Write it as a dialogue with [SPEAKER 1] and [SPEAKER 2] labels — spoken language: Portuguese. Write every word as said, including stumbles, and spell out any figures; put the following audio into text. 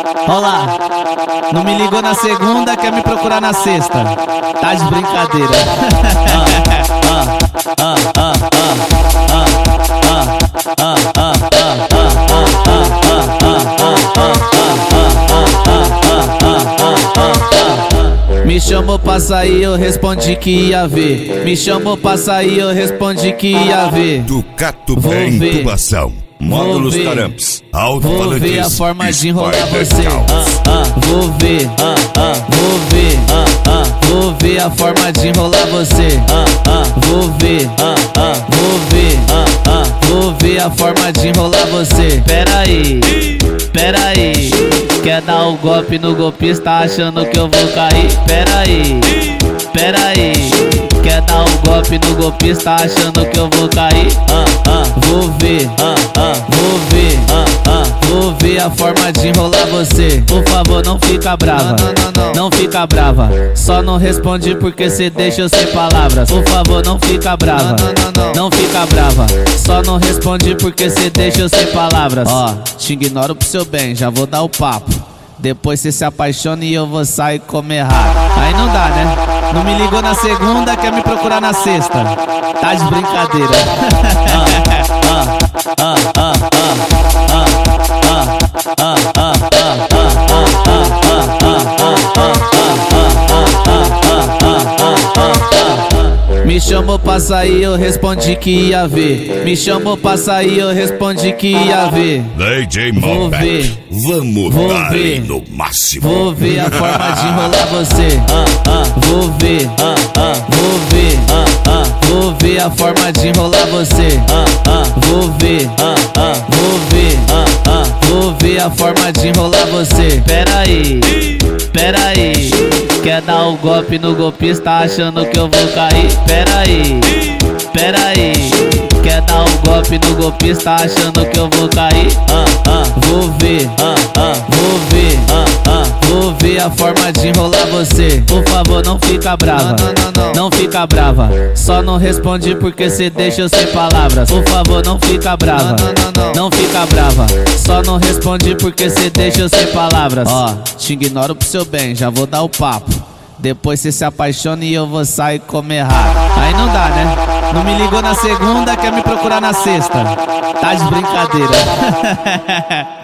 [SPEAKER 1] Olá, não me ligou na segunda, quer me procurar na sexta. Tá de brincadeira. Me chamou pra sair, eu respondi que ia ver. Me chamou pra sair, eu respondi que ia ver.
[SPEAKER 2] Ducato Pé Intubação, Módulos Taramps, Alto-Falantes.
[SPEAKER 1] Vou ver a forma de enrolar você. Ah, ah, vou ver, ah, ah, vou ver, ah, ah, vou ver a forma de enrolar você. Ah, ah, vou ver, ah, ah, vou ver, ah, ah, vou ver a forma de enrolar você. Pera aí, pera aí, quer dar o golpe no golpista achando que eu vou cair? Pera aí, pera aí, quer dar o golpe no golpista achando que eu vou cair? Ah, ah, vou ver, ah, ah, vou ver, ah, ah, vou ver a forma de enrolar você. Por favor, não fica brava, não, não, não, não fica brava. Só não responde porque cê deixa eu sem palavras. Por favor, não fica brava, não, não, não, não fica brava. Só não responde porque cê deixa eu sem palavras. Ó, te ignoro pro seu bem, já vou dar o papo. Depois cê se apaixona e eu vou sair comer rato. Aí não dá, né? Não me ligou na segunda, quer me procurar na sexta. Tá de brincadeira. Me chamou pra sair, eu respondi que ia ver. Me chamou pra sair, eu respondi que ia ver.
[SPEAKER 2] D J
[SPEAKER 1] Vou ver,
[SPEAKER 2] vamos
[SPEAKER 1] vou
[SPEAKER 2] dar
[SPEAKER 1] ver,
[SPEAKER 2] no máximo.
[SPEAKER 1] vou ver a forma de enrolar você. Ah, ah, vou ver, ah, ah, vou ver, ah, ah, vou ver a forma de enrolar você. Ah, ah, vou ver, ah, ah, vou ver, ah, ah, vou ver a forma de enrolar você. Pera aí, pera aí, quer dar o golpe no golpista achando que eu vou cair? Pera aí, pera aí, quer dar o golpe no golpista achando que eu vou cair? Ah, ah, vou ver, ah, ah, vou ver, ah, ah, vou ver a forma de enrolar você. Por favor, não fica brava, não, não, não, não fica brava. Só não responde porque cê deixa eu sem palavras. Por favor, não fica brava, não, não, não, não fica brava. Só não responde porque cê deixa eu sem palavras. Ó, te ignoro pro seu bem, já vou dar o papo. Depois cê se apaixona e eu vou sair comer rato. Aí não dá, né? Não me ligou na segunda, quer me procurar na sexta. Tá de brincadeira.